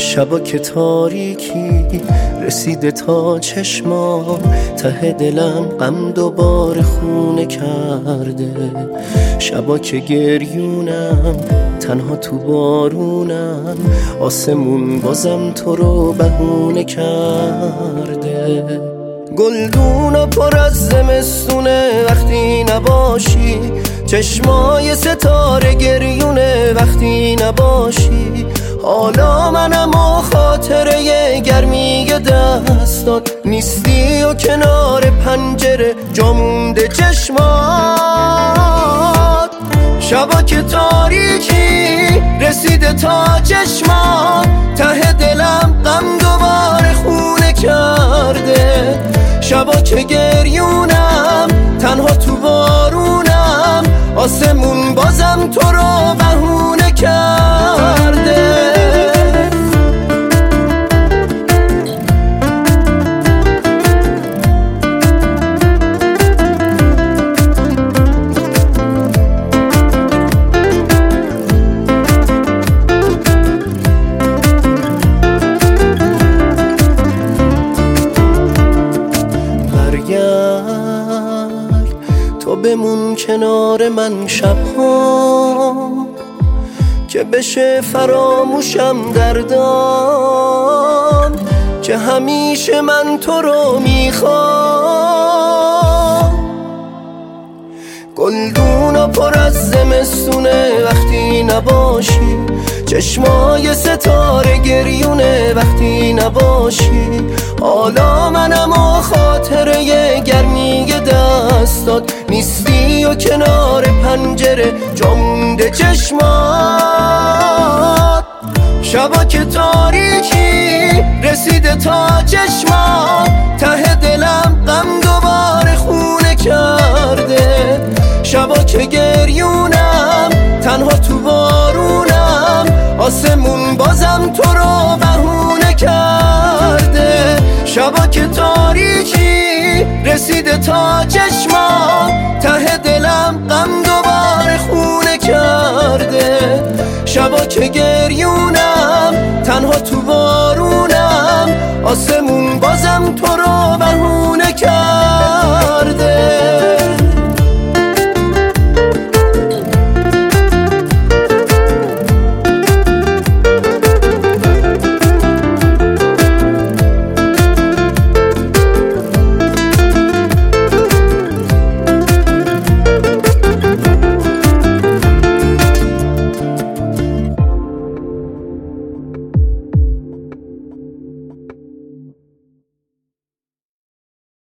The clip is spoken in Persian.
شبا که تاریکی رسیده تا چشمام، ته دلم غم دوباره خونه کرده. شبا که گریونم تنها تو بارونم، آسمون بازم تو رو بهونه کرده. گلدونا پر از زمستونه وقتی نباشی، چشمای ستاره گریونه وقتی نباشی. حالا منم و خاطره گرمی دستات نیستی و کنار پنجره جامونده چشمات. شبا که تاریکی رسیده تا چشمات، ته دلم غم دوباره خونه کرده. شبا که گریونم تنها تو بارونم، آسمون بازم تو رو بهونه کرده. تو بمون کنار من شبها که بشه فراموشم دردام، که همیشه من تو رو میخوام. گلدونا پر از زمستونه وقتی نباشی، چشمای ستاره گریونه وقتی نباشی. حالا منم و خاطره گرمی دستات نیستی و کنار پنجره جامونده چشمات. شبا که تاریکی رسیده تا چشمات، ته دلم غم دوباره خونه کرده. شبا که گریونم تنها تو بارونم، آسمون بازم تو رو بهونه کرده. شبا که تاریکی رسیده تا چشمات، ته دلم غم دوباره خونه کرده. شبا که گریونم